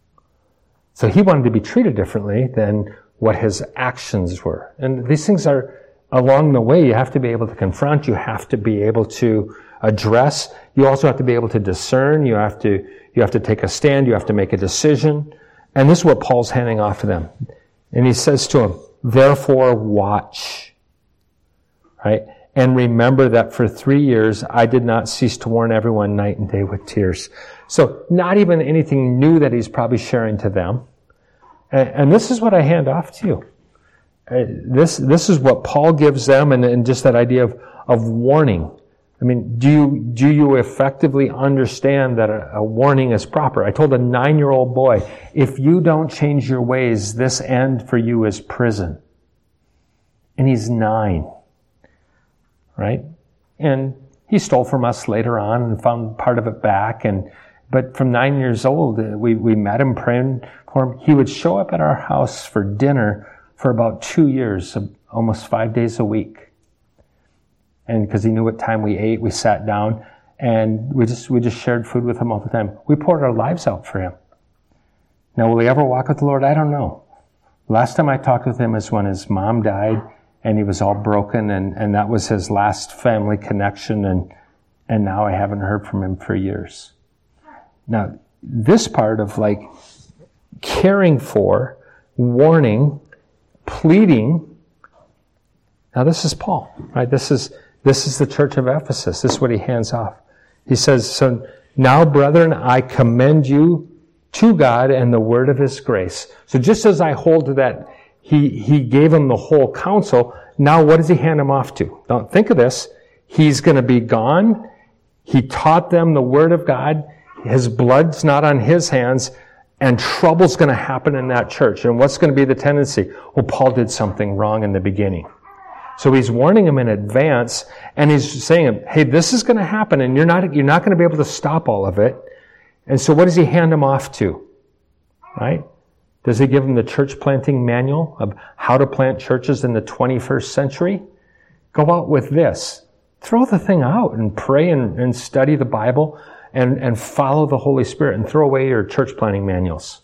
So he wanted to be treated differently than what his actions were. And these things are along the way. You have to be able to confront. You have to be able to address. You also have to be able to discern. You have to take a stand. You have to make a decision. And this is what Paul's handing off to them. And he says to them, therefore watch. Right? And remember that for 3 years I did not cease to warn everyone night and day with tears. So not even anything new that he's probably sharing to them. And this is what I hand off to you. This is what Paul gives them, and just that idea of warning. I mean, do you effectively understand that a warning is proper? I told a 9-year-old boy, if you don't change your ways, this end for you is prison. And he's 9. Right? And he stole from us later on and found part of it back. But from 9 years old, we met him praying for him. He would show up at our house for dinner for about 2 years, almost 5 days a week. And because he knew what time we ate, we sat down and we just shared food with him all the time. We poured our lives out for him. Now, will he ever walk with the Lord? I don't know. Last time I talked with him is when his mom died. And he was all broken, and that was his last family connection, and now I haven't heard from him for years. Now, this part of like caring for, warning, pleading, now this is Paul, right? This is the church of Ephesus. This is what he hands off. He says, so now, brethren, I commend you to God and the word of his grace. So just as I hold to that, He gave him the whole counsel. Now what does he hand him off to? Now think of this. He's going to be gone. He taught them the word of God. His blood's not on his hands. And trouble's going to happen in that church. And what's going to be the tendency? Well, Paul did something wrong in the beginning. So he's warning him in advance. And he's saying, hey, this is going to happen. And you're not going to be able to stop all of it. And so what does he hand him off to? Right? Does he give them the church planting manual of how to plant churches in the 21st century? Go out with this. Throw the thing out and pray and study the Bible and follow the Holy Spirit and throw away your church planting manuals.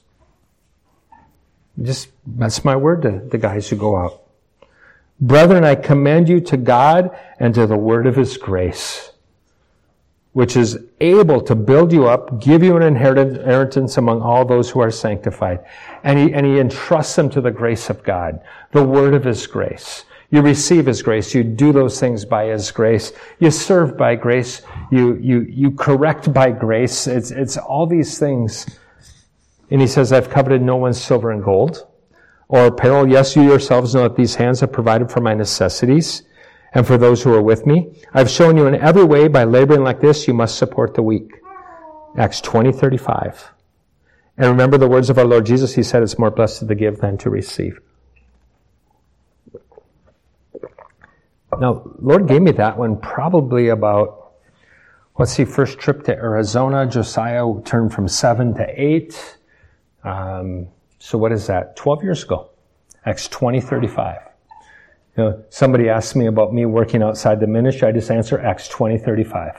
That's my word to the guys who go out. Brethren, I commend you to God and to the word of his grace, which is able to build you up, give you an inheritance among all those who are sanctified. And he entrusts them to the grace of God, the word of his grace. You receive his grace. You do those things by his grace. You serve by grace. You correct by grace. It's all these things. And he says, I've coveted no one's silver and gold or apparel. Yes, you yourselves know that these hands have provided for my necessities and for those who are with me. I've shown you in every way by laboring like this, you must support the weak. Acts 20:35. And remember the words of our Lord Jesus. He said, it's more blessed to give than to receive. Now, Lord gave me that one probably about, first trip to Arizona, Josiah turned from 7 to 8. So what is that? 12 years ago. Acts 20:35. Somebody asked me about me working outside the ministry. I just answer Acts 20:35.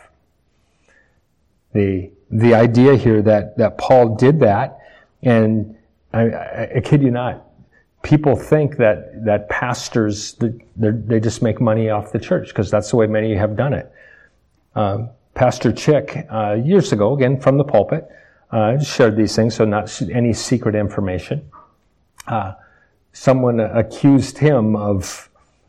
The idea here that Paul did that, and I kid you not, people think that pastors, they just make money off the church, because that's the way many have done it. Pastor Chick, years ago, again, from the pulpit, shared these things, so not any secret information. Someone accused him of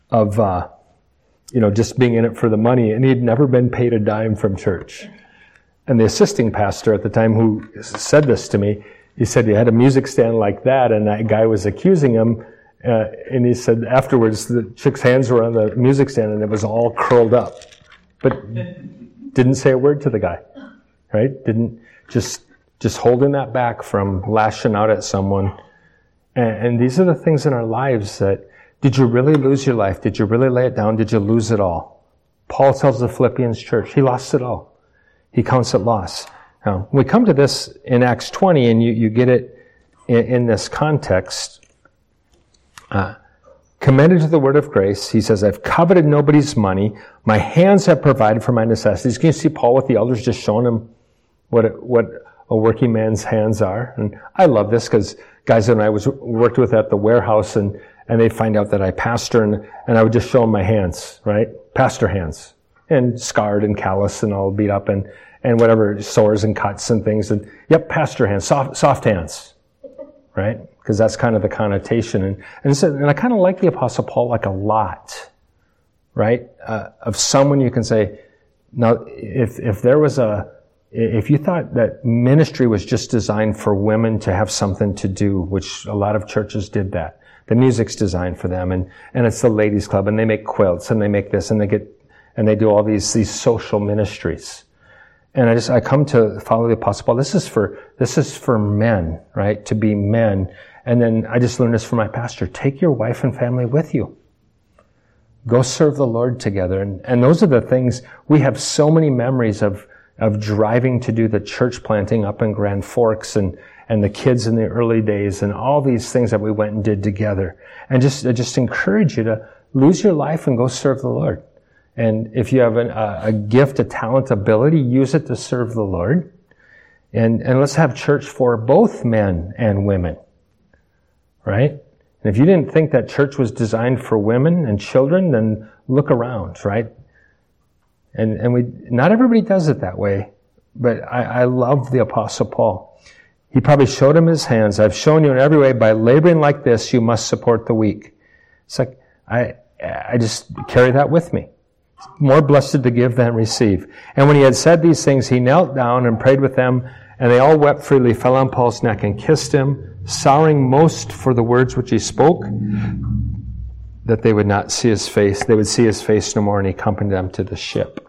just being in it for the money, and he'd never been paid a dime from church. And the assisting pastor at the time who said this to me, he said he had a music stand like that, and that guy was accusing him, and he said afterwards the chick's hands were on the music stand and it was all curled up, but didn't say a word to the guy, right? Didn't just holding that back from lashing out at someone. And these are the things in our lives that, did you really lose your life? Did you really lay it down? Did you lose it all? Paul tells the Philippians church, he lost it all. He counts it loss. Now, we come to this in Acts 20, and you get it in this context. commended to the word of grace. He says, I've coveted nobody's money. My hands have provided for my necessities. Can you see Paul with the elders just showing him what a working man's hands are? And I love this because guys that I worked with at the warehouse, and they'd find out that I pastor, and I would just show them my hands, right? Pastor hands. And scarred and callous and all beat up and whatever, sores and cuts and things. And yep, pastor hands, soft hands, right? Because that's kind of the connotation. And I kind of like the Apostle Paul like a lot, right? Of someone you can say, now, if you thought that ministry was just designed for women to have something to do, which a lot of churches did that. The music's designed for them, and it's the ladies' club, and they make quilts, and they make this, and they do all these social ministries. And I come to follow the Apostle Paul. This is for men, right? To be men. And then I just learned this from my pastor. Take your wife and family with you. Go serve the Lord together. And those are the things, we have so many memories of driving to do the church planting up in Grand Forks and the kids in the early days and all these things that we went and did together. And I just encourage you to lose your life and go serve the Lord. And if you have a gift, a talent, ability, use it to serve the Lord. And let's have church for both men and women. Right? And if you didn't think that church was designed for women and children, then look around, right? And not everybody does it that way, but I love the Apostle Paul. He probably showed him his hands. I've shown you in every way, by laboring like this, you must support the weak. It's like, I just carry that with me. More blessed to give than receive. And when he had said these things, he knelt down and prayed with them, and they all wept freely, fell on Paul's neck and kissed him, sorrowing most for the words which he spoke, that they would not see his face. They would see his face no more, and he accompanied them to the ship.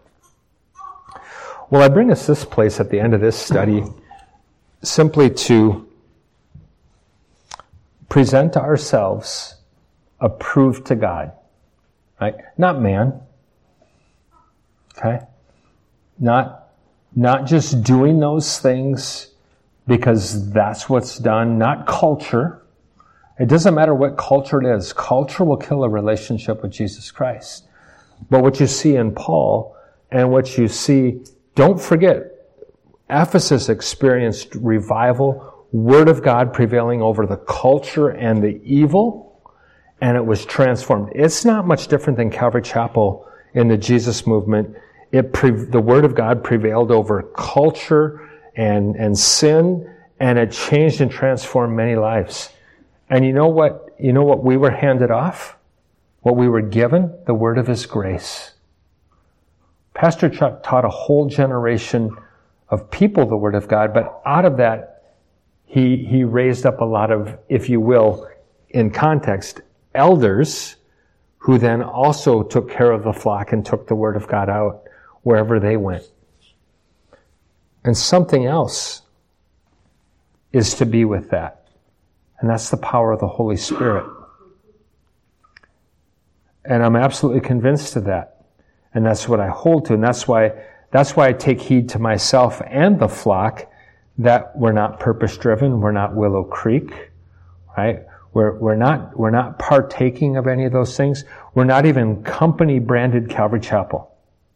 Well, I bring us this place at the end of this study simply to present ourselves approved to God, right? Not man. Okay? Not just doing those things because that's what's done. Not culture. It doesn't matter what culture it is. Culture will kill a relationship with Jesus Christ. But what you see in Paul and what you see, don't forget, Ephesus experienced revival, Word of God prevailing over the culture and the evil, and it was transformed. It's not much different than Calvary Chapel in the Jesus movement. The Word of God prevailed over culture and sin, and it changed and transformed many lives. And you know what we were handed off? What we were given? The word of His grace. Pastor Chuck taught a whole generation of people the Word of God, but out of that, he raised up a lot of, if you will, in context, elders who then also took care of the flock and took the Word of God out wherever they went. And something else is to be with that. And that's the power of the Holy Spirit. And I'm absolutely convinced of that. And that's what I hold to. And that's why I take heed to myself and the flock that we're not purpose-driven. We're not Willow Creek, right? We're not partaking of any of those things. We're not even company-branded Calvary Chapel.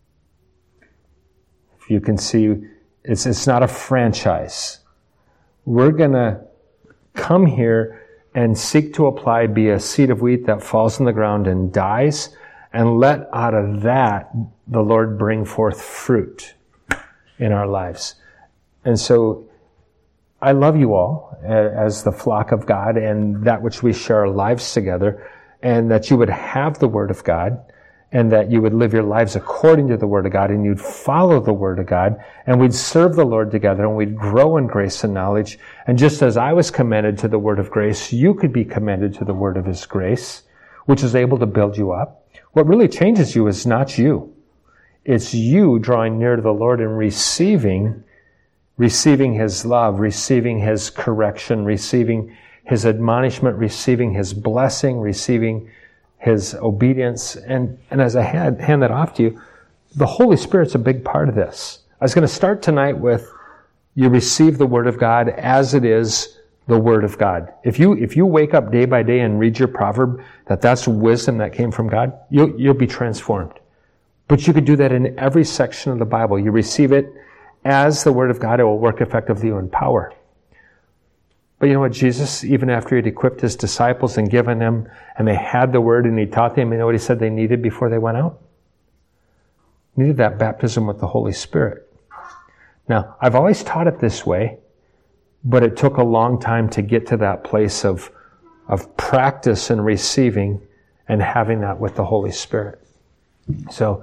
If you can see, it's not a franchise. We're going to come here and seek to apply, be a seed of wheat that falls in the ground and dies, and let out of that the Lord bring forth fruit in our lives. And so I love you all as the flock of God and that which we share our lives together, and that you would have the Word of God, and that you would live your lives according to the Word of God, and you'd follow the Word of God, and we'd serve the Lord together, and we'd grow in grace and knowledge. And just as I was commended to the Word of grace, you could be commended to the Word of His grace, which is able to build you up. What really changes you is not you. It's you drawing near to the Lord and receiving His love, receiving His correction, receiving His admonishment, receiving His blessing, receiving His obedience. And as I hand that off to you, the Holy Spirit's a big part of this. I was going to start tonight with, you receive the Word of God as it is the Word of God. If you wake up day by day and read your proverb, that's wisdom that came from God, you'll be transformed. But you could do that in every section of the Bible. You receive it as the Word of God, it will work effectively in power. But you know what? Jesus, even after he'd equipped his disciples and given them, and they had the Word and he taught them, you know what he said they needed before they went out? Needed that baptism with the Holy Spirit. Now, I've always taught it this way, but it took a long time to get to that place of practice and receiving and having that with the Holy Spirit. So,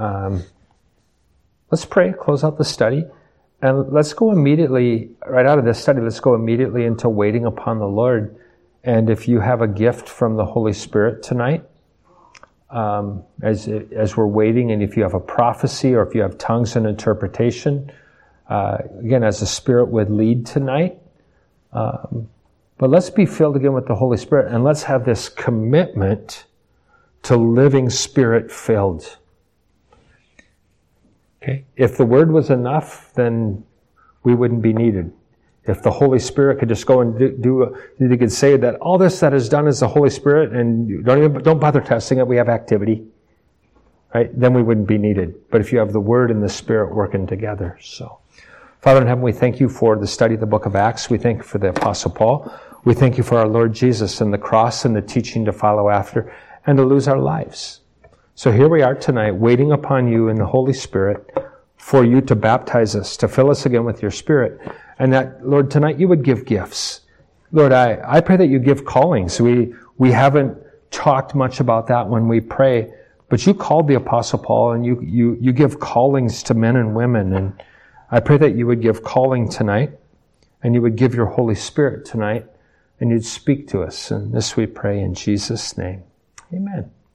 let's pray, close out the study, and let's go immediately, right out of this study, let's go immediately into waiting upon the Lord. And if you have a gift from the Holy Spirit tonight, as we're waiting, and if you have a prophecy or if you have tongues and interpretation, again, as the Spirit would lead tonight. But let's be filled again with the Holy Spirit, and let's have this commitment to living Spirit-filled. Okay? If the Word was enough, then we wouldn't be needed. If the Holy Spirit could just go and they could say that all this that is done is the Holy Spirit, and don't bother testing it, we have activity, right? Then we wouldn't be needed. But if you have the Word and the Spirit working together, so. Father in heaven, we thank you for the study of the book of Acts. We thank you for the Apostle Paul. We thank you for our Lord Jesus and the cross and the teaching to follow after and to lose our lives. So here we are tonight, waiting upon you in the Holy Spirit for you to baptize us, to fill us again with your Spirit. And that, Lord, tonight you would give gifts. Lord, I pray that you give callings. We haven't talked much about that when we pray, but you called the Apostle Paul, and you give callings to men and women. And I pray that you would give calling tonight, and you would give your Holy Spirit tonight, and you'd speak to us. And this we pray in Jesus' name. Amen.